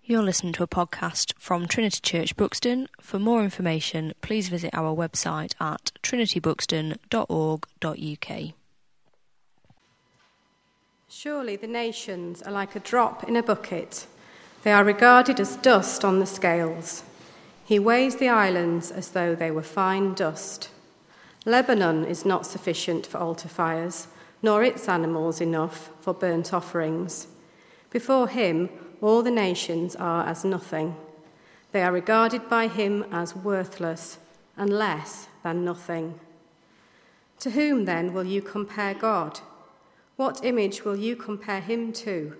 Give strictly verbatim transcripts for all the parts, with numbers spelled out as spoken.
You're listening to a podcast from Trinity Church Buxton. For more information, please visit our website at trinity buxton dot org dot U K. Surely the nations are like a drop in a bucket. They are regarded as dust on the scales. He weighs the islands as though they were fine dust. Lebanon is not sufficient for altar fires, nor its animals enough for burnt offerings. Before him, all the nations are as nothing. They are regarded by him as worthless and less than nothing. To whom then will you compare God? What image will you compare him to?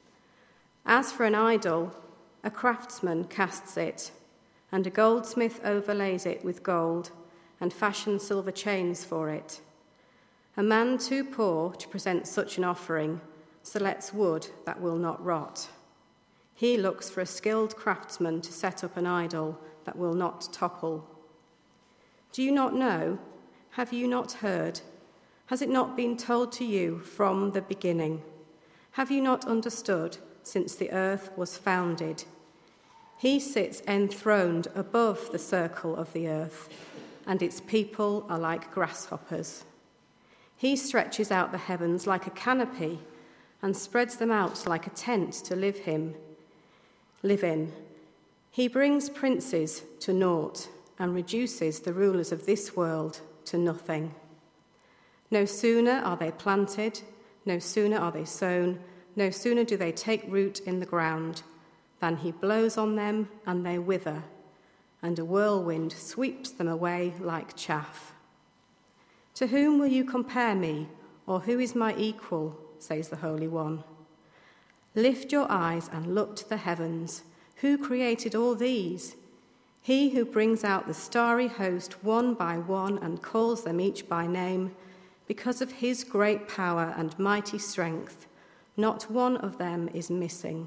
As for an idol, a craftsman casts it, and a goldsmith overlays it with gold and fashions silver chains for it. A man too poor to present such an offering selects wood that will not rot. He looks for a skilled craftsman to set up an idol that will not topple. Do you not know? Have you not heard? Has it not been told to you from the beginning? Have you not understood since the earth was founded? He sits enthroned above the circle of the earth, and its people are like grasshoppers. He stretches out the heavens like a canopy and spreads them out like a tent to live him. Live in. He brings princes to naught and reduces the rulers of this world to nothing. No sooner are they planted, no sooner are they sown, no sooner do they take root in the ground, than he blows on them and they wither, and a whirlwind sweeps them away like chaff. To whom will you compare me, or who is my equal, says the Holy One. Lift your eyes and look to the heavens. Who created all these? He who brings out the starry host one by one and calls them each by name, because of his great power and mighty strength, not one of them is missing.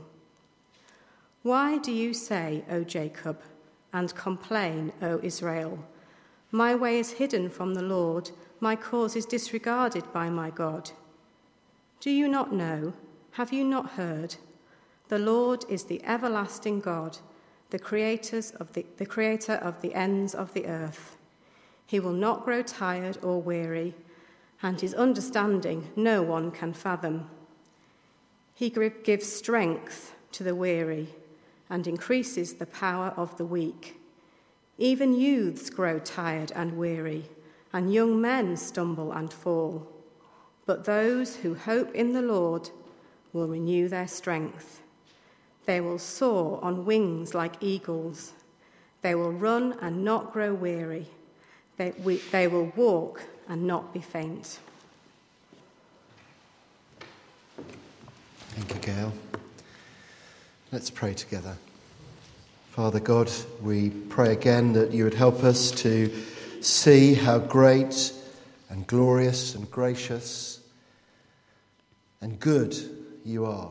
Why do you say, O Jacob, and complain, O Israel? My way is hidden from the Lord, my cause is disregarded by my God. Do you not know? Have you not heard? The Lord is the everlasting God, the creators of the, the creator of the ends of the earth. He will not grow tired or weary, and his understanding no one can fathom. He gives strength to the weary and increases the power of the weak. Even youths grow tired and weary, and young men stumble and fall. But those who hope in the Lord will renew their strength. They will soar on wings like eagles. They will run and not grow weary. They, we, they will walk and not be faint. Thank you, Gail. Let's pray together. Father God, we pray again that you would help us to see how great and glorious and gracious and good you are.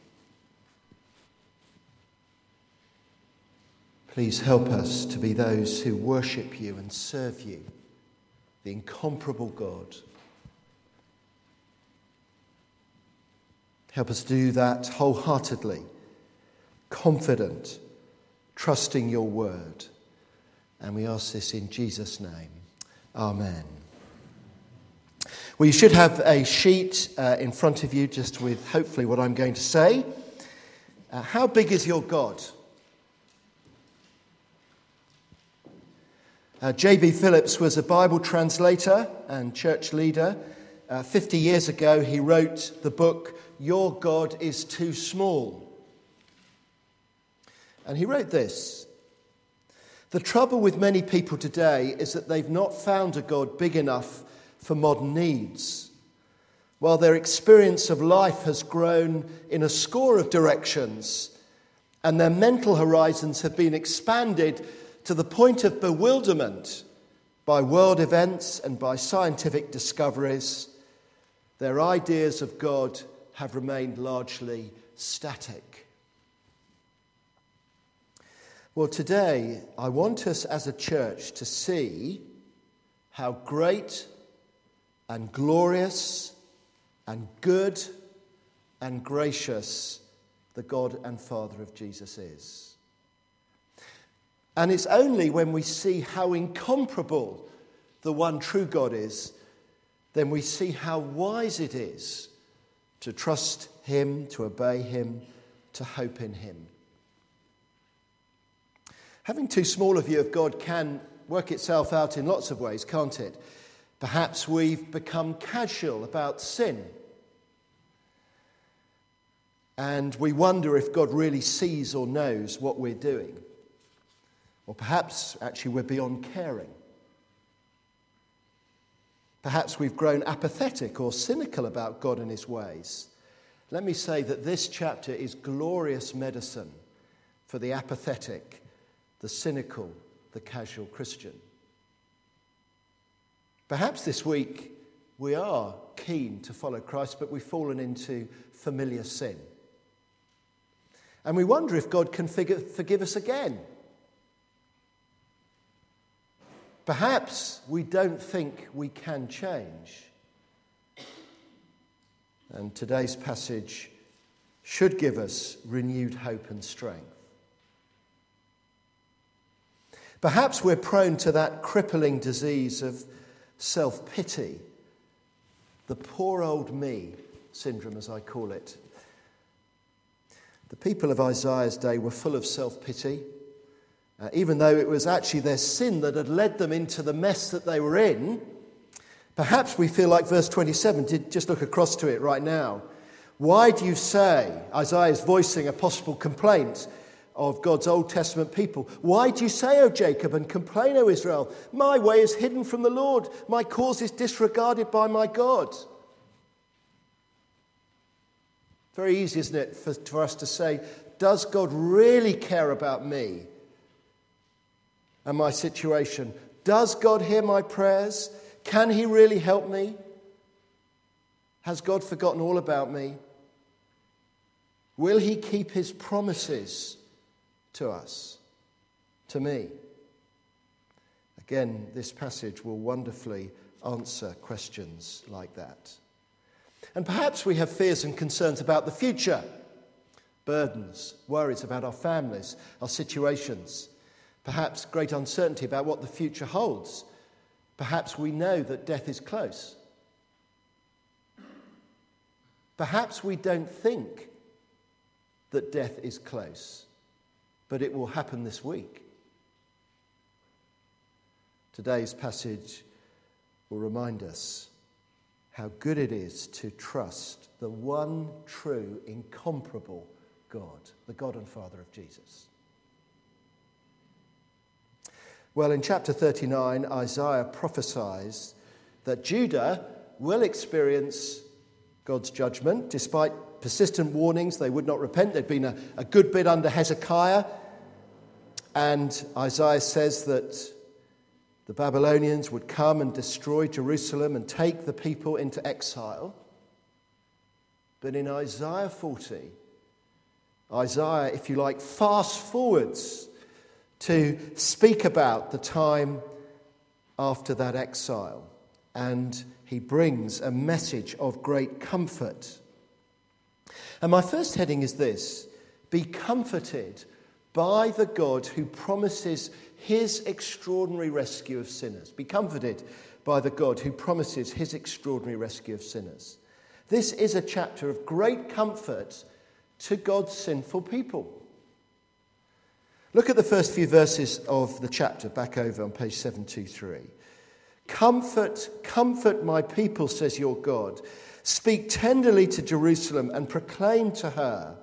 Please help us to be those who worship you and serve you, the incomparable God. Help us do that wholeheartedly, confident, trusting your word. And we ask this in Jesus' name. Amen. Well, you should have a sheet uh, in front of you just with hopefully what I'm going to say. Uh, how big is your God? Uh, J B Phillips was a Bible translator and church leader. Uh, fifty years ago, he wrote the book, Your God is Too Small. And he wrote this: the trouble with many people today is that they've not found a God big enough for modern needs. While their experience of life has grown in a score of directions and their mental horizons have been expanded to the point of bewilderment by world events and by scientific discoveries, their ideas of God have remained largely static. Well, today I want us as a church to see how great and glorious and good and gracious the God and Father of Jesus is. And it's only when we see how incomparable the one true God is, then we see how wise it is to trust him, to obey him, to hope in him. Having too small a view of God can work itself out in lots of ways, can't it? Perhaps we've become casual about sin. And we wonder if God really sees or knows what we're doing. Or perhaps, actually, we're beyond caring. Perhaps we've grown apathetic or cynical about God and his ways. Let me say that this chapter is glorious medicine for the apathetic, the cynical, the casual Christian. Perhaps this week we are keen to follow Christ, but we've fallen into familiar sin. And we wonder if God can forgive us again. Perhaps we don't think we can change. And today's passage should give us renewed hope and strength. Perhaps we're prone to that crippling disease of self-pity, the poor old me syndrome, as I call it. The people of Isaiah's day were full of self-pity, uh, even though it was actually their sin that had led them into the mess that they were in. Perhaps we feel like verse twenty-seven, did just look across to it right now. Why do you say, Isaiah is voicing a possible complaint of God's Old Testament people. Why do you say, O Jacob, and complain, O Israel? My way is hidden from the Lord. My cause is disregarded by my God. Very easy, isn't it, for, for us to say, does God really care about me and my situation? Does God hear my prayers? Can he really help me? Has God forgotten all about me? Will he keep his promises to us, to me? Again, this passage will wonderfully answer questions like that. And perhaps we have fears and concerns about the future, burdens, worries about our families, our situations, perhaps great uncertainty about what the future holds. Perhaps we know that death is close. Perhaps we don't think that death is close, but it will happen this week. Today's passage will remind us how good it is to trust the one true, incomparable God, the God and Father of Jesus. Well, in chapter thirty-nine, Isaiah prophesies that Judah will experience God's judgment. Despite persistent warnings, they would not repent. They'd been a, a good bit under Hezekiah. And Isaiah says that the Babylonians would come and destroy Jerusalem and take the people into exile. But in Isaiah forty, Isaiah, if you like, fast forwards to speak about the time after that exile. And he brings a message of great comfort. And my first heading is this: be comforted by the God who promises his extraordinary rescue of sinners. Be comforted by the God who promises his extraordinary rescue of sinners. This is a chapter of great comfort to God's sinful people. Look at the first few verses of the chapter, back over on page seven twenty-three. Comfort, comfort my people, says your God. Speak tenderly to Jerusalem and proclaim to her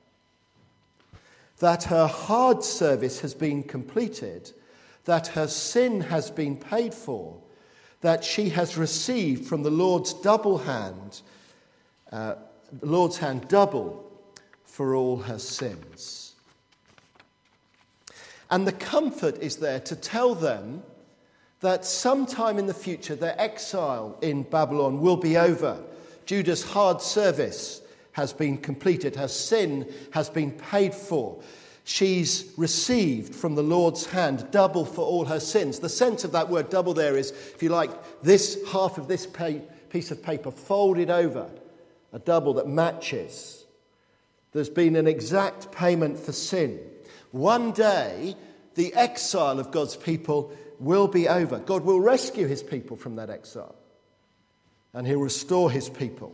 that her hard service has been completed, that her sin has been paid for, that she has received from the Lord's double hand, uh, the Lord's hand double for all her sins. And the comfort is there to tell them that sometime in the future their exile in Babylon will be over. Judah's hard service has been completed. Her sin has been paid for. She's received from the Lord's hand double for all her sins. The sense of that word double there is, if you like, this half of this piece of paper folded over, a double that matches There's been an exact payment for sin. One day, the exile of God's people will be over. God will rescue his people from that exile, and he'll restore his people.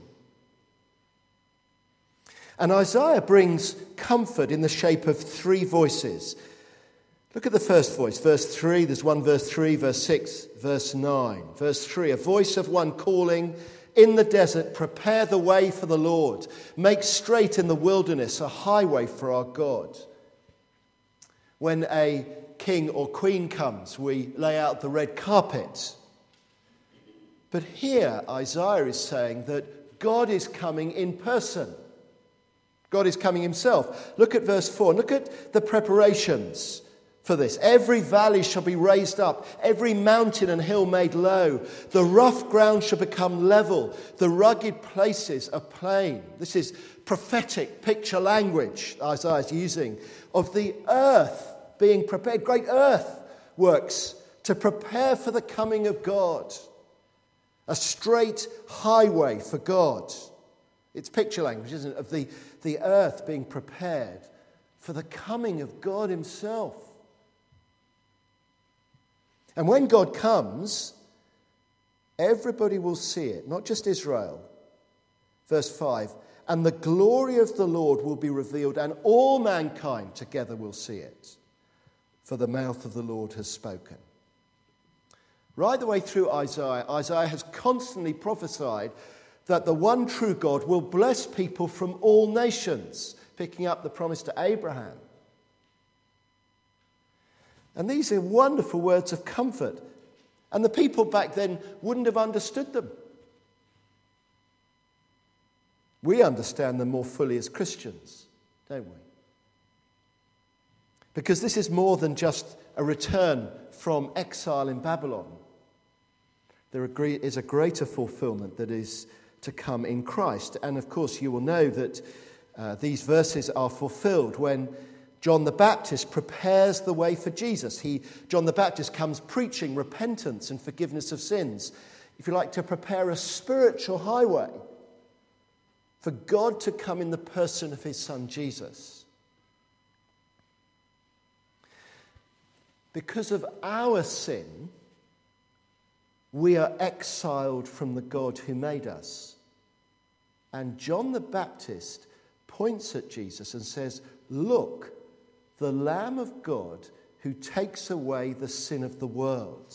And Isaiah brings comfort in the shape of three voices. Look at the first voice, verse three. There's one verse three, verse six, verse nine. Verse three, a voice of one calling in the desert, prepare the way for the Lord. Make straight in the wilderness a highway for our God. When a king or queen comes, we lay out the red carpet. But here Isaiah is saying that God is coming in person. God is coming himself. Look at verse four. Look at the preparations for this. Every valley shall be raised up, every mountain and hill made low. The rough ground shall become level, the rugged places a plain. This is prophetic picture language Isaiah is using of the earth being prepared, great earth works to prepare for the coming of God. A straight highway for God. It's picture language, isn't it, of the, the earth being prepared for the coming of God himself. And when God comes, everybody will see it, not just Israel. Verse five, and the glory of the Lord will be revealed, and all mankind together will see it, for the mouth of the Lord has spoken. Right the way through Isaiah, Isaiah has constantly prophesied that the one true God will bless people from all nations, picking up the promise to Abraham. And these are wonderful words of comfort. And the people back then wouldn't have understood them. We understand them more fully as Christians, don't we? Because this is more than just a return from exile in Babylon. There is a greater fulfillment that is to come in Christ. And of course, you will know that uh, these verses are fulfilled when John the Baptist prepares the way for Jesus. He, John the Baptist comes preaching repentance and forgiveness of sins, if you like, to prepare a spiritual highway for God to come in the person of his son Jesus. Because of our sin, we are exiled from the God who made us. And John the Baptist points at Jesus and says, look, the Lamb of God who takes away the sin of the world.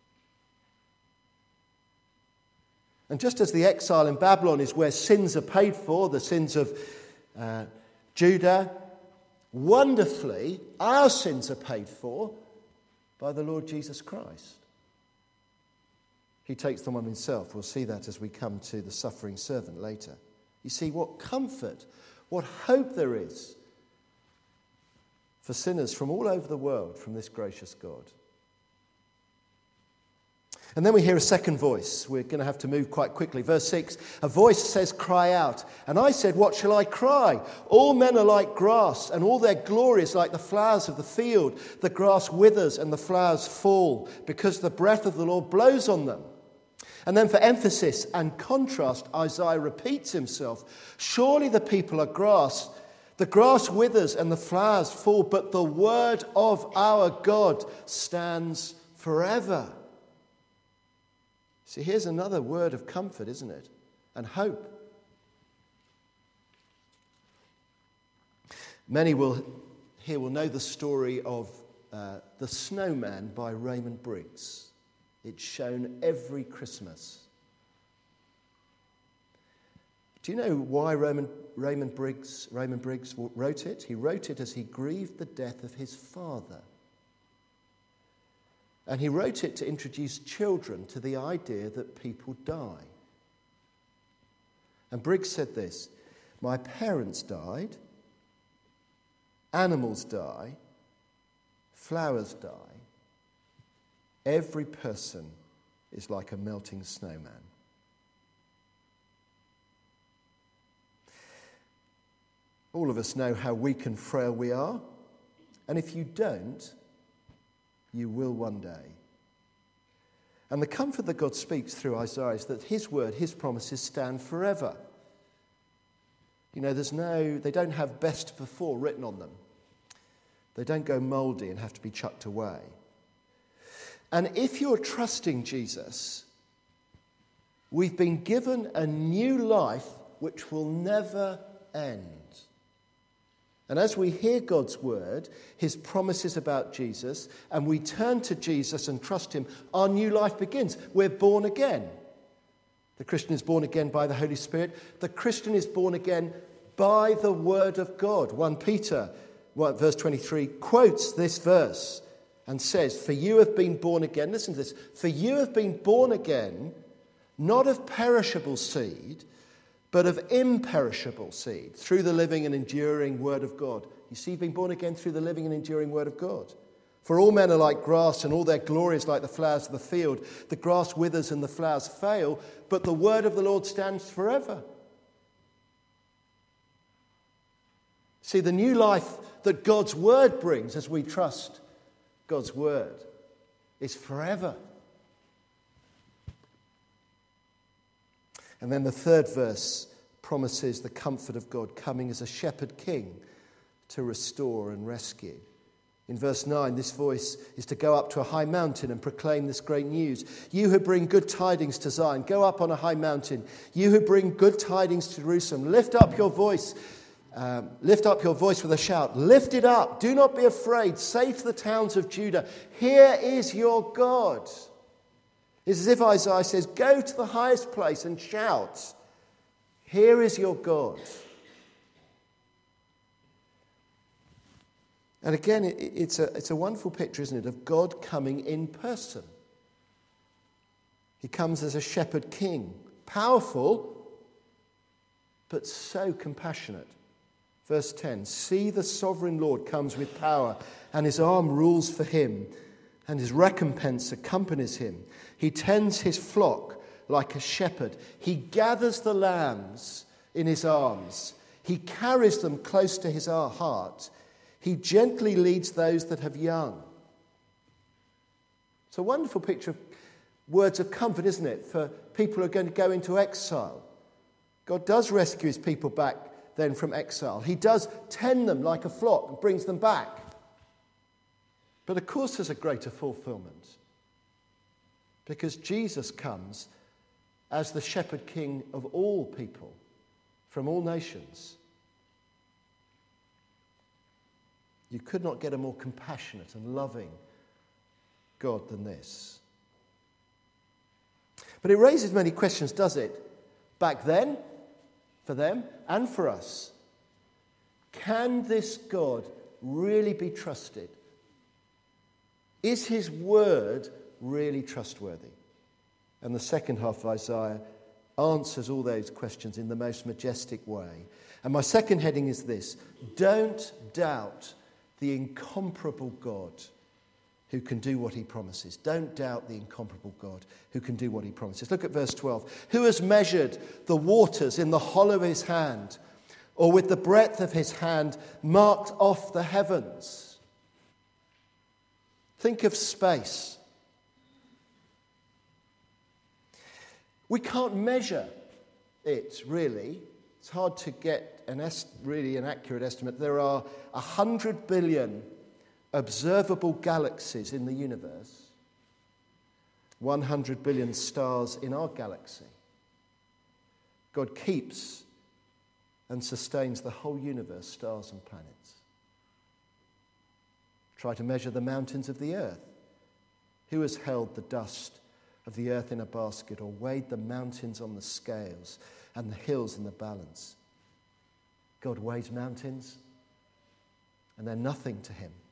And just as the exile in Babylon is where sins are paid for, the sins of uh, Judah, wonderfully, our sins are paid for by the Lord Jesus Christ. He takes them on himself. We'll see that as we come to the suffering servant later. You see what comfort, what hope there is for sinners from all over the world from this gracious God. And then we hear a second voice. We're going to have to move quite quickly. Verse six, a voice says, cry out. And I said, what shall I cry? All men are like grass, and all their glory is like the flowers of the field. The grass withers and the flowers fall, because the breath of the Lord blows on them. And then for emphasis and contrast, Isaiah repeats himself. Surely the people are grass. The grass withers and the flowers fall, but the word of our God stands forever. See, here's another word of comfort, isn't it? And hope. Many will here will know the story of uh, The Snowman by Raymond Briggs. It's shown every Christmas. Do you know why Raymond, Raymond Briggs, Raymond Briggs wrote it? He wrote it as he grieved the death of his father. And he wrote it to introduce children to the idea that people die. And Briggs said this, my parents died, animals die, flowers die. Every person is like a melting snowman. All of us know how weak and frail we are. And if you don't, you will one day. And the comfort that God speaks through Isaiah is that his word, his promises stand forever. You know, there's no, they don't have best before written on them. They don't go mouldy and have to be chucked away. And if you're trusting Jesus, we've been given a new life which will never end. And as we hear God's word, his promises about Jesus, and we turn to Jesus and trust him, our new life begins. We're born again. The Christian is born again by the Holy Spirit. The Christian is born again by the word of God. First Peter, verse twenty-three, quotes this verse and says, "For you have been born again," listen to this, "for you have been born again, not of perishable seed, but of imperishable seed, through the living and enduring word of God." You see, you've been born again through the living and enduring word of God. "For all men are like grass, and all their glory is like the flowers of the field. The grass withers and the flowers fail, but the word of the Lord stands forever." See, the new life that God's word brings as we trust God's word is forever. And then the third verse promises the comfort of God coming as a shepherd king to restore and rescue. In verse nine, this voice is to go up to a high mountain and proclaim this great news. "You who bring good tidings to Zion, go up on a high mountain. You who bring good tidings to Jerusalem, lift up your voice. Um, lift up your voice with a shout. Lift it up. Do not be afraid. Say to the towns of Judah, here is your God." It's as if Isaiah says, go to the highest place and shout, here is your God. And again, it, it's, a, it's a wonderful picture, isn't it, of God coming in person. He comes as a shepherd king, powerful, but so compassionate. Verse ten, "See, the sovereign Lord comes with power, and his arm rules for him, and his recompense accompanies him. He tends his flock like a shepherd. He gathers the lambs in his arms. He carries them close to his heart. He gently leads those that have young." It's a wonderful picture of words of comfort, isn't it, for people who are going to go into exile. God does rescue his people back then from exile. He does tend them like a flock and brings them back. But of course there's a greater fulfillment, because Jesus comes as the shepherd king of all people from all nations. You could not get a more compassionate and loving God than this. But it raises many questions, does it? Back then, for them, and for us. Can this God really be trusted? Is his word really trustworthy? And the second half of Isaiah answers all those questions in the most majestic way. And my second heading is this: don't doubt the incomparable God who can do what he promises. Don't doubt the incomparable God who can do what he promises. Look at verse twelve. "Who has measured the waters in the hollow of his hand, or with the breadth of his hand marked off the heavens?" Think of space. We can't measure it, really. It's hard to get an est- really an accurate estimate. There are a hundred billion observable galaxies in the universe, one hundred billion stars in our galaxy. God keeps and sustains the whole universe, stars and planets. Try to measure the mountains of the earth. Who has held the dust of the earth in a basket, or weighed the mountains on the scales and the hills in the balance? God weighs mountains, and they're nothing to him.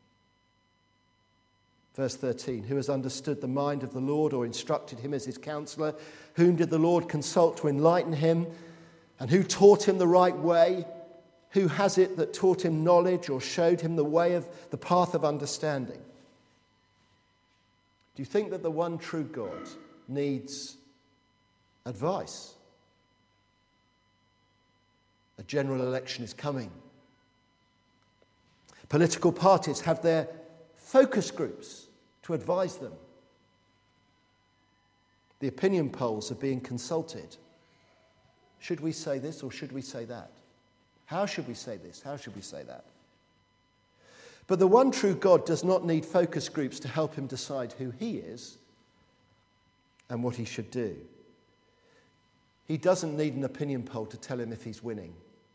Verse thirteen, "Who has understood the mind of the Lord, or instructed him as his counselor? Whom did the Lord consult to enlighten him? And who taught him the right way? Who has it that taught him knowledge, or showed him the way of the path of understanding?" Do you think that the one true God needs advice? A general election is coming. Political parties have their focus groups to advise them. The opinion polls are being consulted. Should we say this or should we say that? How should we say this? How should we say that? But the one true God does not need focus groups to help him decide who he is and what he should do. He doesn't need an opinion poll to tell him if he's winning.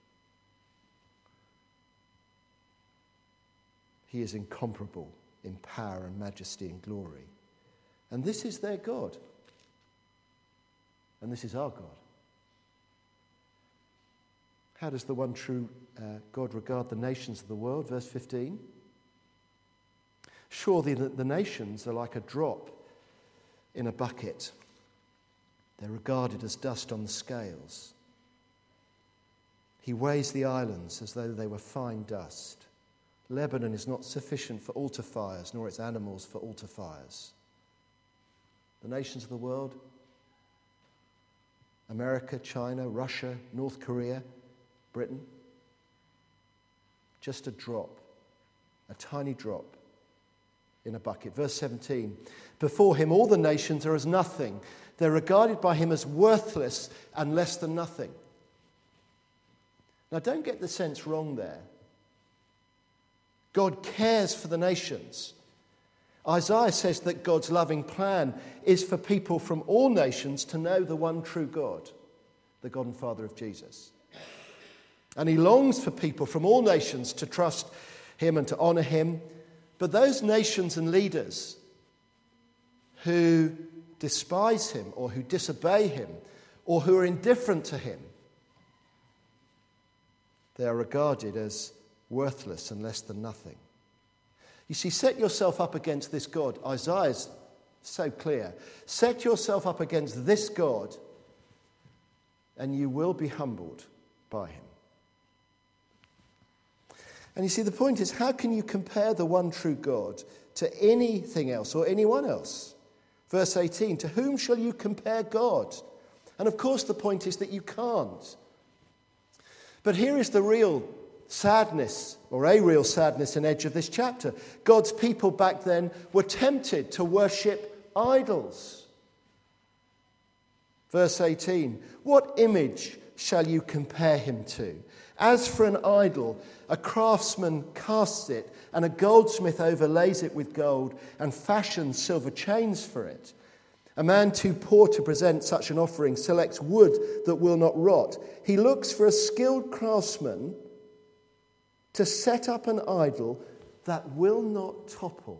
He is incomparable in power and majesty and glory. And this is their God. And this is our God. How does the one true uh, God regard the nations of the world? Verse fifteen. Surely the, the nations are like a drop in a bucket. They're regarded as dust on the scales. He weighs the islands as though they were fine dust. Lebanon is not sufficient for altar fires, nor its animals for altar fires. The nations of the world, America, China, Russia, North Korea, Britain, just a drop, a tiny drop in a bucket. Verse seventeen, before him all the nations are as nothing. They're regarded by him as worthless and less than nothing. Now don't get the sense wrong there. God cares for the nations. Isaiah says that God's loving plan is for people from all nations to know the one true God, the God and Father of Jesus. And he longs for people from all nations to trust him and to honour him. But those nations and leaders who despise him or who disobey him or who are indifferent to him, they are regarded as worthless and less than nothing. You see, set yourself up against this God. Isaiah's so clear. Set yourself up against this God and you will be humbled by him. And you see, the point is, how can you compare the one true God to anything else or anyone else? Verse eighteen, to whom shall you compare God? And of course the point is that you can't. But here is the real sadness, or a real sadness and edge of this chapter. God's people back then were tempted to worship idols. Verse eighteen, what image shall you compare him to? As for an idol, a craftsman casts it, and a goldsmith overlays it with gold and fashions silver chains for it. A man too poor to present such an offering selects wood that will not rot. He looks for a skilled craftsman to set up an idol that will not topple.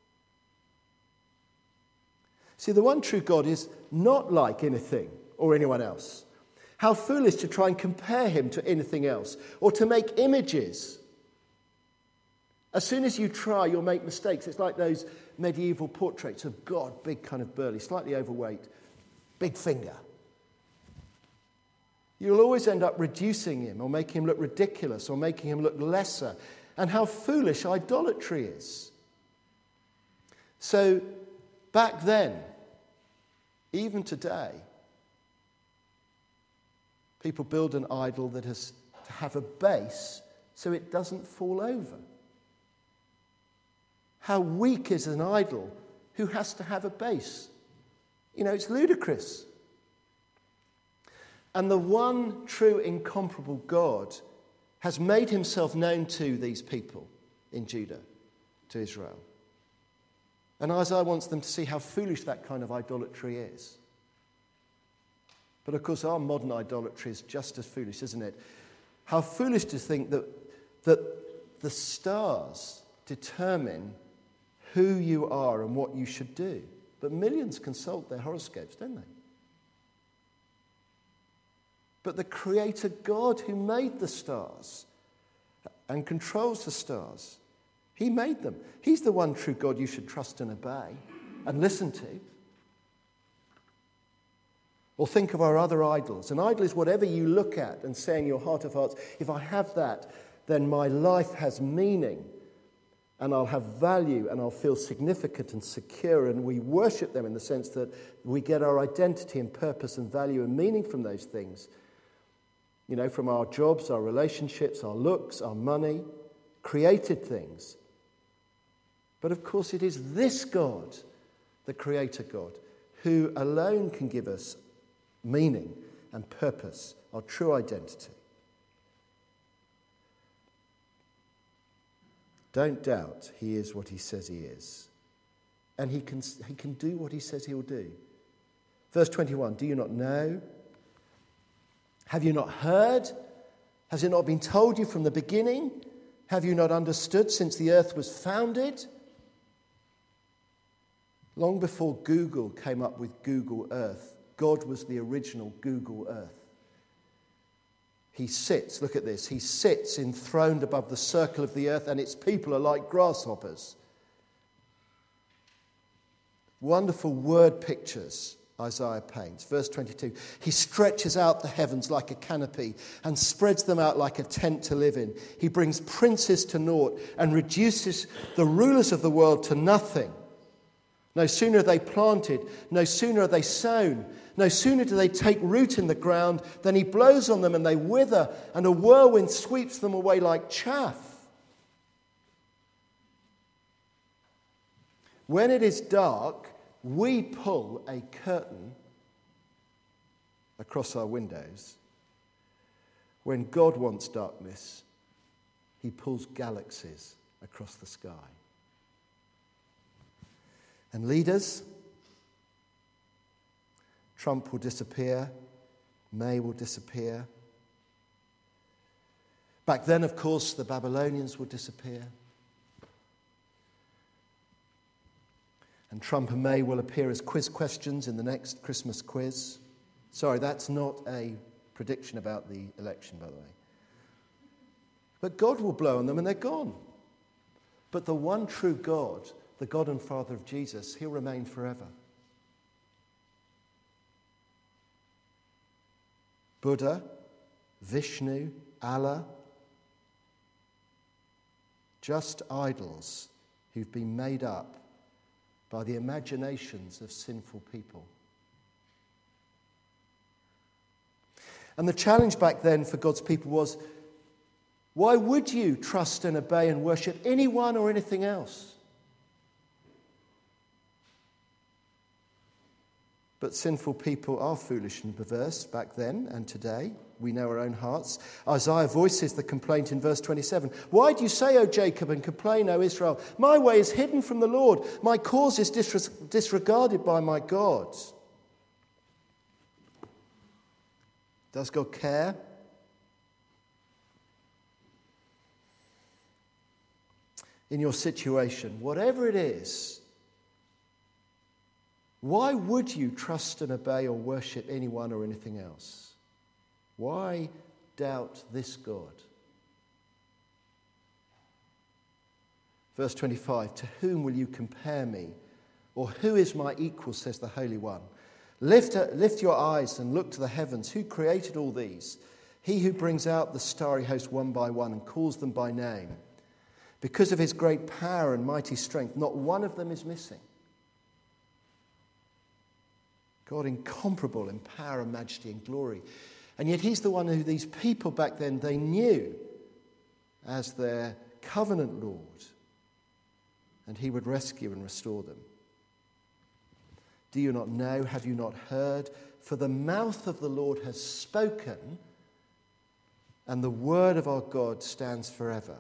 See, the one true God is not like anything or anyone else. How foolish to try and compare him to anything else or to make images. As soon as you try, you'll make mistakes. It's like those medieval portraits of God, big kind of burly, slightly overweight, big finger. You'll always end up reducing him or making him look ridiculous or making him look lesser. And how foolish idolatry is. So back then, even today, people build an idol that has to have a base so it doesn't fall over. How weak is an idol who has to have a base? You know, it's ludicrous. And the one true, incomparable God has made himself known to these people in Judah, to Israel. And Isaiah wants them to see how foolish that kind of idolatry is. But of course, our modern idolatry is just as foolish, isn't it? How foolish to think that, that the stars determine who you are and what you should do. But millions consult their horoscopes, don't they? But the Creator God who made the stars and controls the stars, he made them. He's the one true God you should trust and obey and listen to. Or think of our other idols. An idol is whatever you look at and say in your heart of hearts, if I have that, then my life has meaning and I'll have value and I'll feel significant and secure. And we worship them in the sense that we get our identity and purpose and value and meaning from those things. You know, from our jobs, our relationships, our looks, our money, created things. But of course it is this God, the Creator God, who alone can give us meaning and purpose, our true identity. Don't doubt he is what he says he is. And he can, he can do what he says he'll do. Verse twenty-one, do you not know? Have you not heard? Has it not been told you from the beginning? Have you not understood since the earth was founded? Long before Google came up with Google Earth, God was the original Google Earth. He sits, look at this, he sits enthroned above the circle of the earth, and its people are like grasshoppers. Wonderful word pictures Isaiah paints. Verse twenty-two, he stretches out the heavens like a canopy and spreads them out like a tent to live in. He brings princes to naught and reduces the rulers of the world to nothing. No sooner are they planted, no sooner are they sown, no sooner do they take root in the ground than he blows on them and they wither, and a whirlwind sweeps them away like chaff. When it is dark, we pull a curtain across our windows. When God wants darkness, he pulls galaxies across the sky. And leaders, Trump will disappear, May will disappear. Back then, of course, the Babylonians will disappear. And Trump and May will appear as quiz questions in the next Christmas quiz. Sorry, that's not a prediction about the election, by the way. But God will blow on them and they're gone. But the one true God, the God and Father of Jesus, he'll remain forever. Buddha, Vishnu, Allah, just idols who've been made up by the imaginations of sinful people. And the challenge back then for God's people was, why would you trust and obey and worship anyone or anything else? But sinful people are foolish and perverse back then and today. We know our own hearts. Isaiah voices the complaint in verse twenty-seven. Why do you say, O Jacob, and complain, O Israel? My way is hidden from the Lord. My cause is dis- disregarded by my God. Does God care? In your situation, whatever it is, why would you trust and obey or worship anyone or anything else? Why doubt this God? Verse twenty-five, to whom will you compare me? Or who is my equal, says the Holy One. Lift, lift your eyes and look to the heavens. Who created all these? He who brings out the starry host one by one and calls them by name. Because of his great power and mighty strength, not one of them is missing. God incomparable in power and majesty and glory. And yet he's the one who these people back then, they knew as their covenant Lord. And he would rescue and restore them. Do you not know? Have you not heard? For the mouth of the Lord has spoken, and the word of our God stands forever.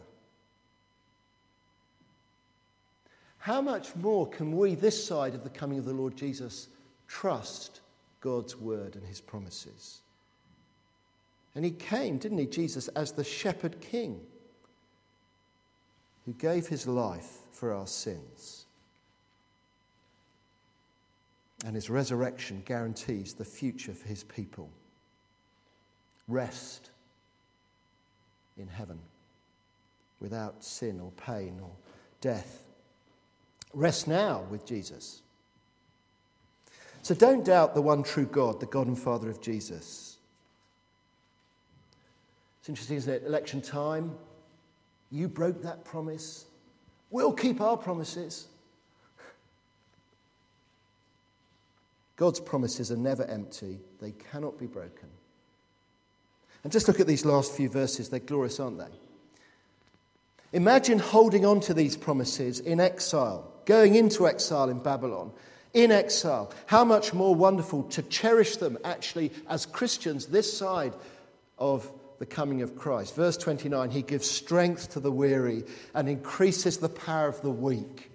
How much more can we, this side of the coming of the Lord Jesus, trust God's word and his promises? And he came, didn't he, Jesus, as the shepherd king who gave his life for our sins. And his resurrection guarantees the future for his people. Rest in heaven without sin or pain or death. Rest now with Jesus. So don't doubt the one true God, the God and Father of Jesus. It's interesting, isn't it? Election time. You broke that promise. We'll keep our promises. God's promises are never empty. They cannot be broken. And just look at these last few verses. They're glorious, aren't they? Imagine holding on to these promises in exile, going into exile in Babylon, in exile. How much more wonderful to cherish them actually as Christians this side of the coming of Christ. Verse twenty-nine, he gives strength to the weary and increases the power of the weak.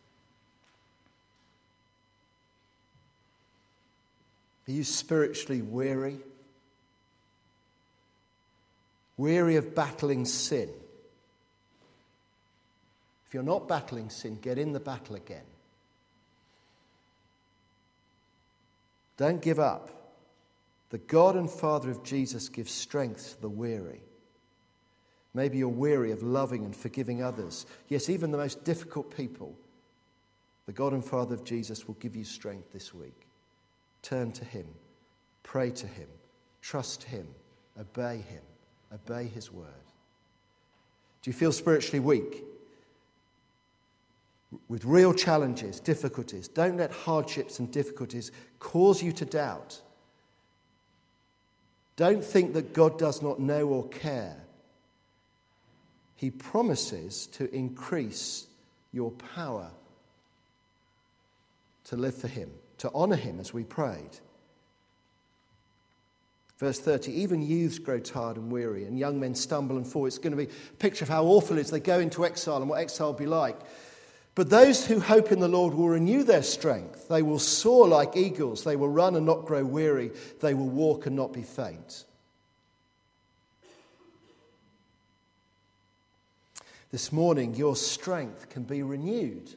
Are you spiritually weary? Weary of battling sin? If you're not battling sin, get in the battle again. Don't give up. The God and Father of Jesus gives strength to the weary. Maybe you're weary of loving and forgiving others. Yes, even the most difficult people. The God and Father of Jesus will give you strength this week. Turn to him. Pray to him. Trust him. Obey him. Obey his word. Do you feel spiritually weak? With real challenges, difficulties. Don't let hardships and difficulties cause you to doubt. Don't think that God does not know or care. He promises to increase your power to live for him, to honour him as we prayed. Verse thirty, even youths grow tired and weary, and young men stumble and fall. It's going to be a picture of how awful it is. They go into exile and what exile will be like. But those who hope in the Lord will renew their strength. They will soar like eagles. They will run and not grow weary. They will walk and not be faint. This morning, your strength can be renewed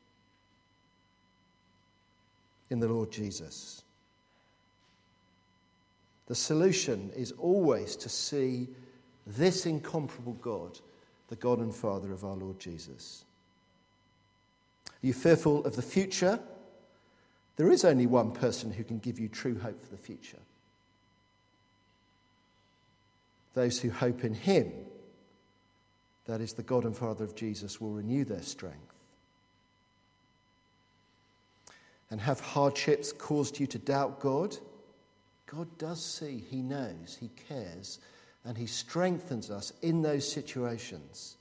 in the Lord Jesus. The solution is always to see this incomparable God, the God and Father of our Lord Jesus. Are you fearful of the future? There is only one person who can give you true hope for the future. Those who hope in him, that is the God and Father of Jesus, will renew their strength. And have hardships caused you to doubt God? God does see, he knows, he cares, and he strengthens us in those situations.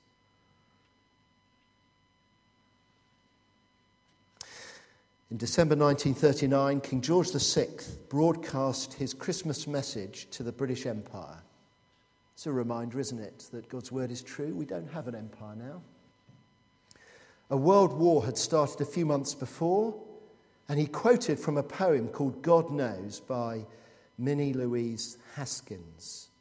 In December nineteen thirty-nine, King George the Sixth broadcast his Christmas message to the British Empire. It's a reminder, isn't it, that God's word is true? We don't have an empire now. A world war had started a few months before, and he quoted from a poem called God Knows by Minnie Louise Haskins.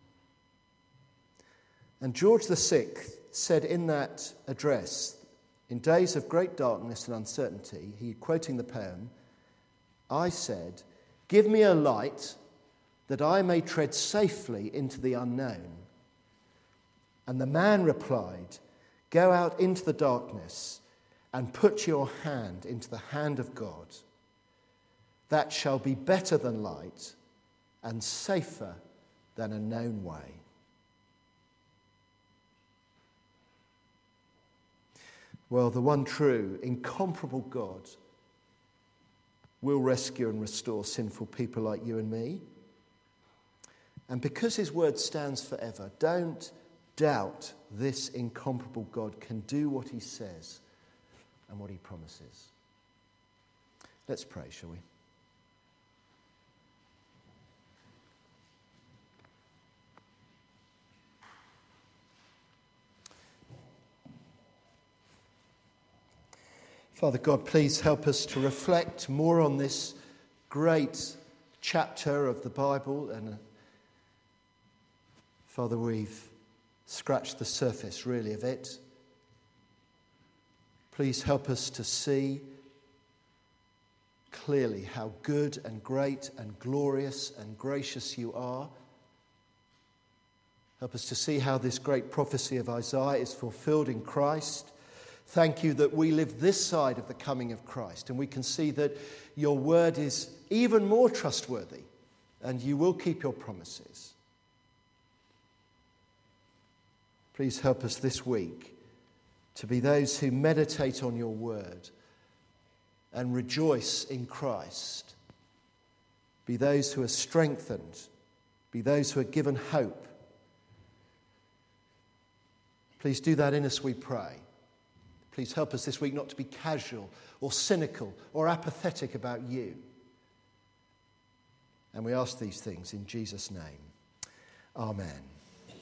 And George the Sixth said in that address, in days of great darkness and uncertainty, he, quoting the poem, I said, give me a light that I may tread safely into the unknown. And the man replied, go out into the darkness and put your hand into the hand of God. That shall be better than light and safer than a known way. Well, the one true, incomparable God will rescue and restore sinful people like you and me. And because his word stands forever, don't doubt this incomparable God can do what he says and what he promises. Let's pray, shall we? Father God, please help us to reflect more on this great chapter of the Bible. And uh, Father, we've scratched the surface, really, of it. Please help us to see clearly how good and great and glorious and gracious you are. Help us to see how this great prophecy of Isaiah is fulfilled in Christ. Thank you that we live this side of the coming of Christ, and we can see that your word is even more trustworthy, and you will keep your promises. Please help us this week to be those who meditate on your word and rejoice in Christ. Be those who are strengthened. Be those who are given hope. Please do that in us, we pray. Please help us this week not to be casual or cynical or apathetic about you. And we ask these things in Jesus' name. Amen.